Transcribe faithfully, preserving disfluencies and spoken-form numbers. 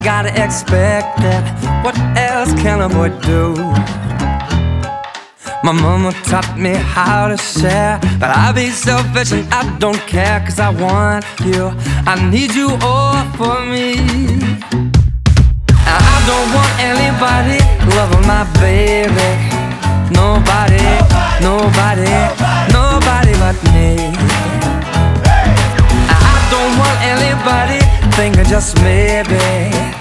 Gotta expect that. What else can a boy do? My mama taught me how to share, but I be selfish and I don't care, cause I want you, I need you all for me. I don't want anybody loving my baby. Nobody, nobody, nobody but me. I don't want anybody thinking just maybe